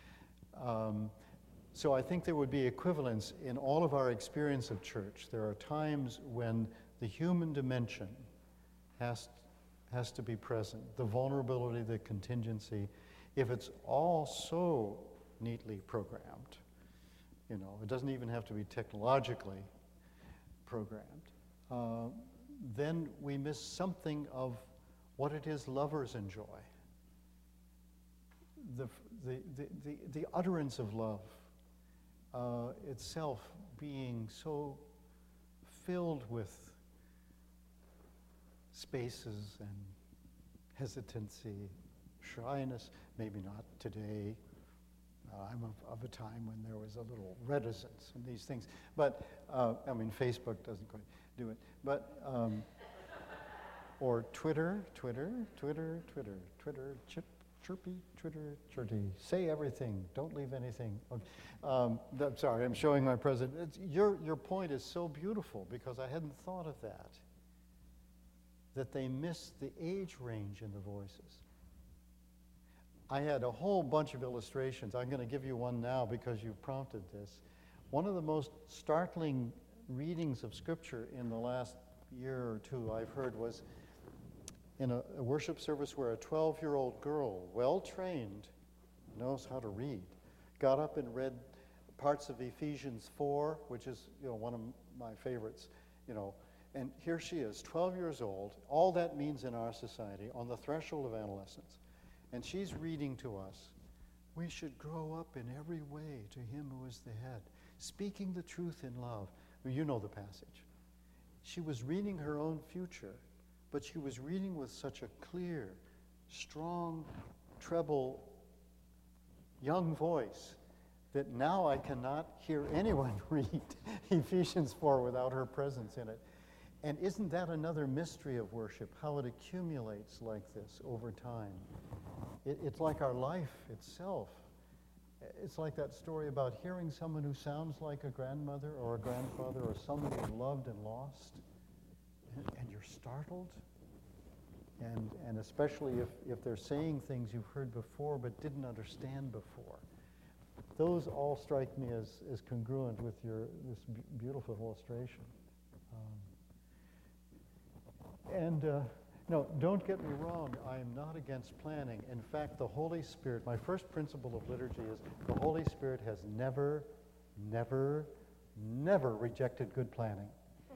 So I think there would be equivalence in all of our experience of church. There are times when the human dimension has to be present, the vulnerability, the contingency. If it's all so neatly programmed, it doesn't even have to be technologically programmed, then we miss something of what it is lovers enjoy. The utterance of love itself being so filled with spaces and hesitancy, shyness, maybe not today. I'm of a time when there was a little reticence in these things. But, Facebook doesn't quite do it. But, or Twitter, chirpy, Twitter, say everything, don't leave anything. Okay. I'm sorry, I'm showing my president. Your point is so beautiful, because I hadn't thought of that they miss the age range in the voices. I had a whole bunch of illustrations. I'm going to give you one now because you prompted this. One of the most startling readings of Scripture in the last year or two I've heard was in a worship service where a 12-year-old girl, well-trained, knows how to read, got up and read parts of Ephesians 4, which is one of my favorites, And here she is, 12 years old, all that means in our society, on the threshold of adolescence. And she's reading to us, we should grow up in every way to him who is the head, speaking the truth in love. You know the passage. She was reading her own future, but she was reading with such a clear, strong, treble, young voice that now I cannot hear anyone read Ephesians 4 without her presence in it. And isn't that another mystery of worship, how it accumulates like this over time? It's like our life itself. It's like that story about hearing someone who sounds like a grandmother or a grandfather or someone you loved and lost, and you're startled. And especially if they're saying things you've heard before but didn't understand before. Those all strike me as congruent with this beautiful illustration. No, don't get me wrong, I am not against planning. In fact, the Holy Spirit, my first principle of liturgy is the Holy Spirit has never, never, never rejected good planning.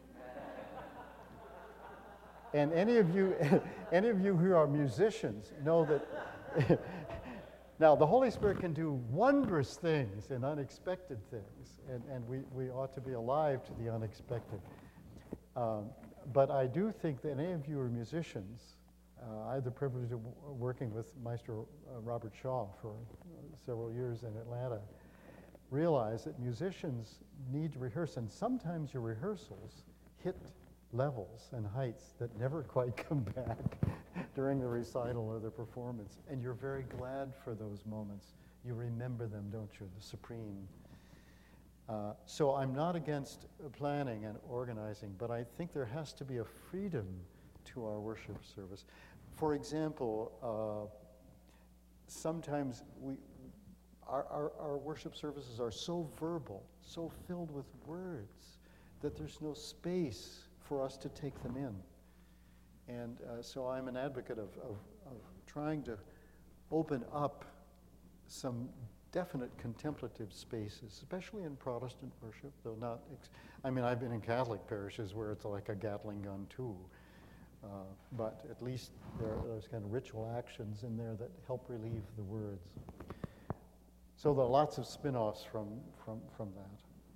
And any of you who are musicians know that now the Holy Spirit can do wondrous things and unexpected things, and we ought to be alive to the unexpected. But I do think that any of you are musicians. I had the privilege of working with Maestro Robert Shaw for several years in Atlanta. Realize that musicians need to rehearse, and sometimes your rehearsals hit levels and heights that never quite come back during the recital or the performance. And you're very glad for those moments. You remember them, don't you? The supreme. So I'm not against planning and organizing, but I think there has to be a freedom to our worship service. For example, sometimes our worship services are so verbal, so filled with words, that there's no space for us to take them in. And so I'm an advocate of trying to open up some definite contemplative spaces, especially in Protestant worship, though not, I've been in Catholic parishes where it's like a Gatling gun too, but at least there's kind of ritual actions in there that help relieve the words. So there are lots of spin-offs from that.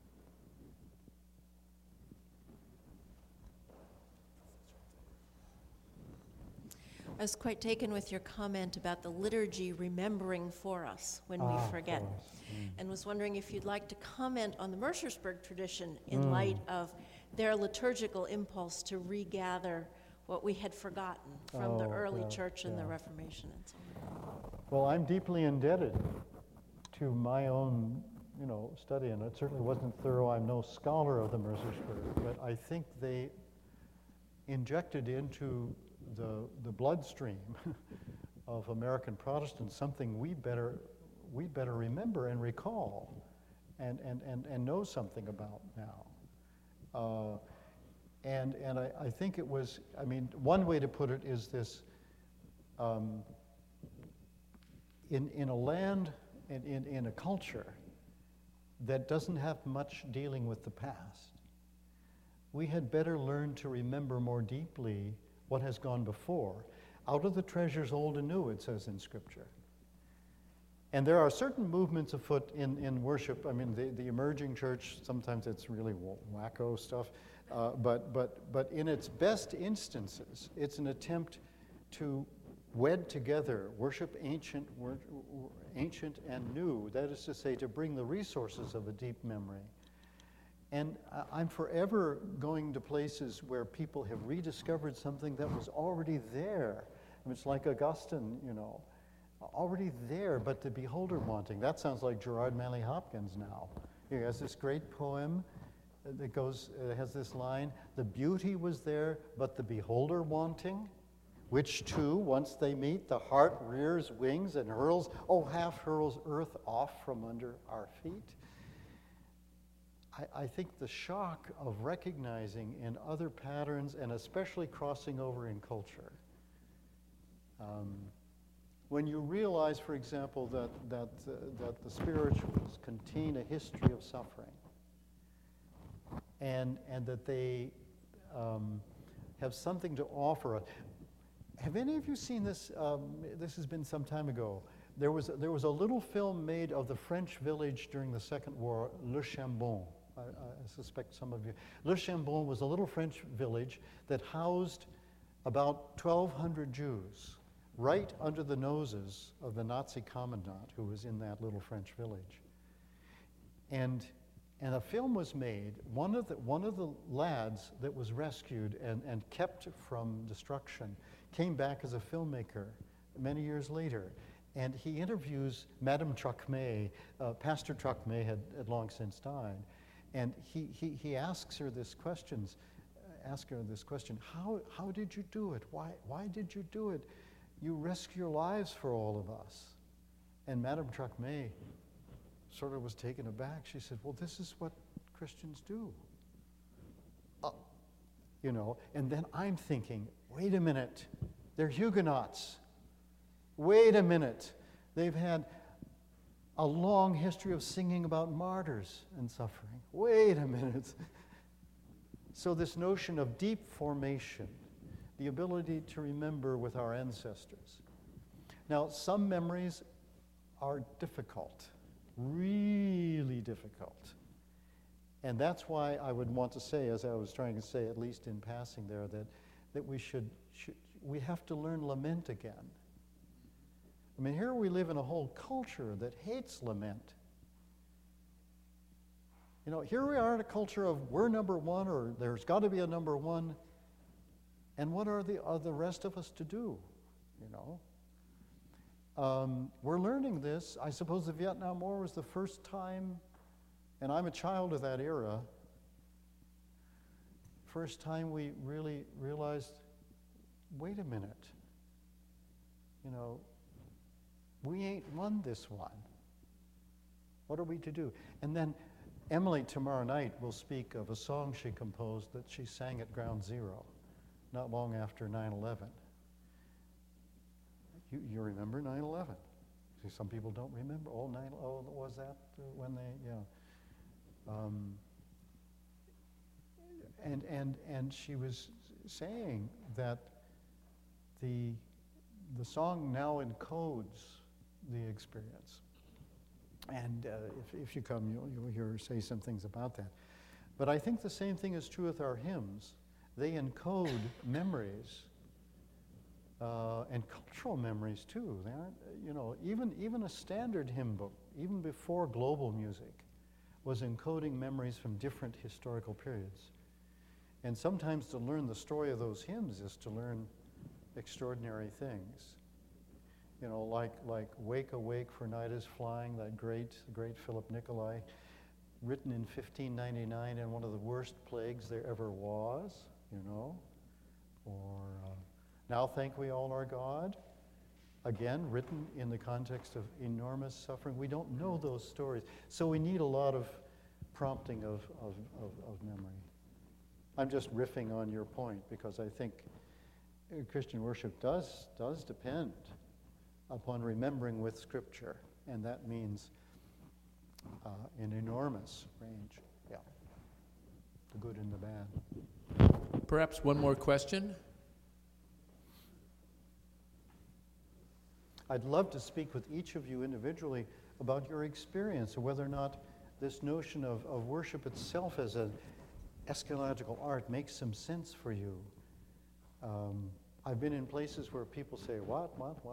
I was quite taken with your comment about the liturgy remembering for us when we forget, and was wondering if you'd like to comment on the Mercersburg tradition in light of their liturgical impulse to regather what we had forgotten from the early church and the Reformation and so on. Well, I'm deeply indebted to my own, study, and it certainly wasn't thorough. I'm no scholar of the Mercersburg, but I think they injected into the bloodstream of American Protestants something we better remember and recall and know something about now. And I think it was, one way to put it is this, in a land, in a culture that doesn't have much dealing with the past, we had better learn to remember more deeply what has gone before. Out of the treasures old and new, it says in Scripture. And there are certain movements afoot in worship. The emerging church, sometimes it's really wacko stuff, but in its best instances, it's an attempt to wed together worship ancient and new. That is to say, to bring the resources of a deep memory. And I'm forever going to places where people have rediscovered something that was already there. It's like Augustine, already there, but the beholder wanting. That sounds like Gerard Manley Hopkins now. He has this great poem that has this line, the beauty was there, but the beholder wanting, which two, once they meet, the heart rears wings and half hurls earth off from under our feet. I think the shock of recognizing in other patterns, and especially crossing over in culture, when you realize, for example, that the spirituals contain a history of suffering, and that they have something to offer. Have any of you seen this? This has been some time ago. There was a little film made of the French village during the Second War, Le Chambon. I suspect some of you. Le Chambon was a little French village that housed about 1,200 Jews right under the noses of the Nazi commandant who was in that little French village. And a film was made. One of the lads that was rescued and kept from destruction came back as a filmmaker many years later. And he interviews Madame Trocmé. Pastor Trocmé had long since died. And he asks her this question, how did you do it? Why did you do it? You risk your lives for all of us. And Madame Trocmé sort of was taken aback. She said, well, this is what Christians do. You know, and then I'm thinking, wait a minute, they're Huguenots. Wait a minute, they've had a long history of singing about martyrs and suffering. Wait a minute. So this notion of deep formation, the ability to remember with our ancestors. Now, some memories are difficult, really difficult. And that's why I would want to say, as I was trying to say, at least in passing there, that we have to learn lament again. I mean, here we live in a whole culture that hates lament. You know, here we are in a culture of we're number one, or there's got to be a number one. And what are the rest of us to do, you know? We're learning this. I suppose the Vietnam War was the first time, and I'm a child of that era, first time we really realized, wait a minute, you know, we ain't won this one. What are we to do? And then Emily tomorrow night will speak of a song she composed that she sang at Ground Zero, not long after 9/11. You remember 9/11? See, some people don't remember. Oh, was that when they, yeah. And she was saying that the song now encodes the experience. And if you come, you'll hear her say some things about that. But I think the same thing is true with our hymns. They encode memories and cultural memories too. They aren't, you know, even a standard hymn book, even before global music, was encoding memories from different historical periods. And sometimes to learn the story of those hymns is to learn extraordinary things. You know, like Wake Awake for Night is Flying, that great Philip Nicolai, written in 1599 in one of the worst plagues there ever was, you know. Or Now Thank We All Our God, again, written in the context of enormous suffering. We don't know those stories, so we need a lot of prompting of memory. I'm just riffing on your point because I think Christian worship does depend upon remembering with Scripture, and that means an enormous range, yeah, the good and the bad. Perhaps one more question? I'd love to speak with each of you individually about your experience, or whether or not this notion of worship itself as an eschatological art makes some sense for you. I've been in places where people say, what?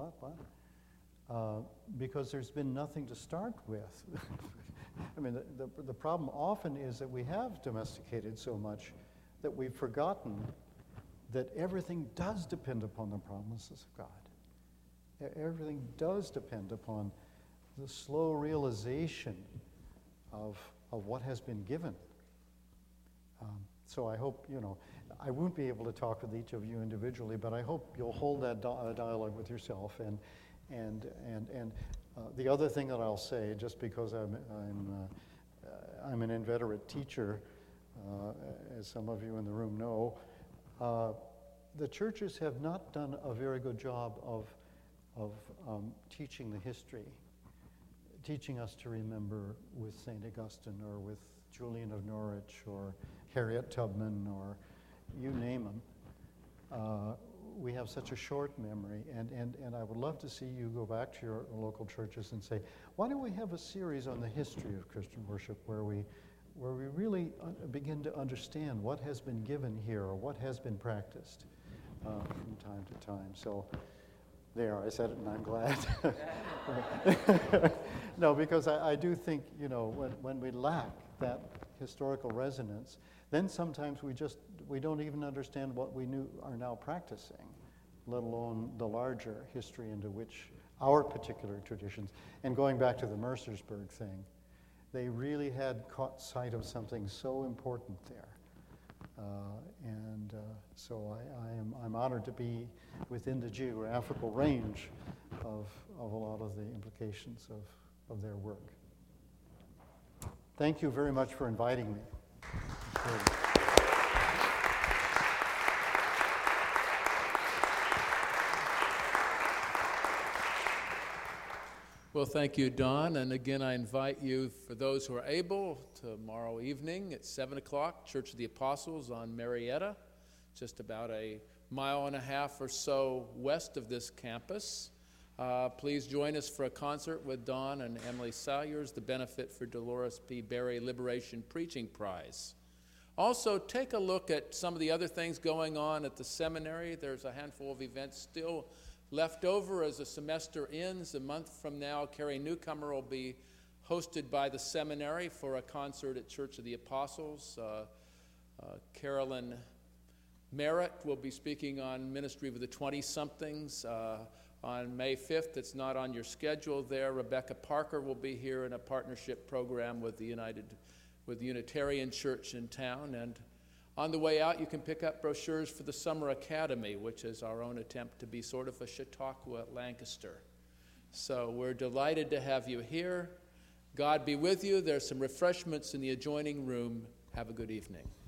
Because there's been nothing to start with. I mean, the problem often is that we have domesticated so much that we've forgotten that everything does depend upon the promises of God. Everything does depend upon the slow realization of what has been given. So I hope, you know, I won't be able to talk with each of you individually, but I hope you'll hold that dialogue with yourself. And the other thing that I'll say, just because I'm an inveterate teacher, as some of you in the room know, the churches have not done a very good job of teaching the history, teaching us to remember with St. Augustine or with Julian of Norwich or Harriet Tubman or, you name them. We have such a short memory, and I would love to see you go back to your local churches and say, why don't we have a series on the history of Christian worship where we really begin to understand what has been given here or what has been practiced from time to time. So there, I said it, and I'm glad. No, because I do think, when we lack that historical resonance, then sometimes we don't even understand what we are now practicing, let alone the larger history into which our particular traditions, and going back to the Mercersburg thing, they really had caught sight of something so important there. So I'm honored to be within the geographical range of a lot of the implications of their work. Thank you very much for inviting me. Well, thank you, Don. And again, I invite you, for those who are able, tomorrow evening at 7 o'clock, Church of the Apostles on Marietta, just about a mile and a half or so west of this campus. Please join us for a concert with Don and Emily Salyers, the benefit for Dolores P. Berry Liberation Preaching Prize. Also, take a look at some of the other things going on at the seminary. There's a handful of events still left over as the semester ends. A month from now, Carrie Newcomer will be hosted by the seminary for a concert at Church of the Apostles. Carolyn Merritt will be speaking on ministry with the 20-somethings on May 5th. It's not on your schedule there. Rebecca Parker will be here in a partnership program with the Unitarian Church in town. And on the way out, you can pick up brochures for the Summer Academy, which is our own attempt to be sort of a Chautauqua at Lancaster. So we're delighted to have you here. God be with you. There's some refreshments in the adjoining room. Have a good evening.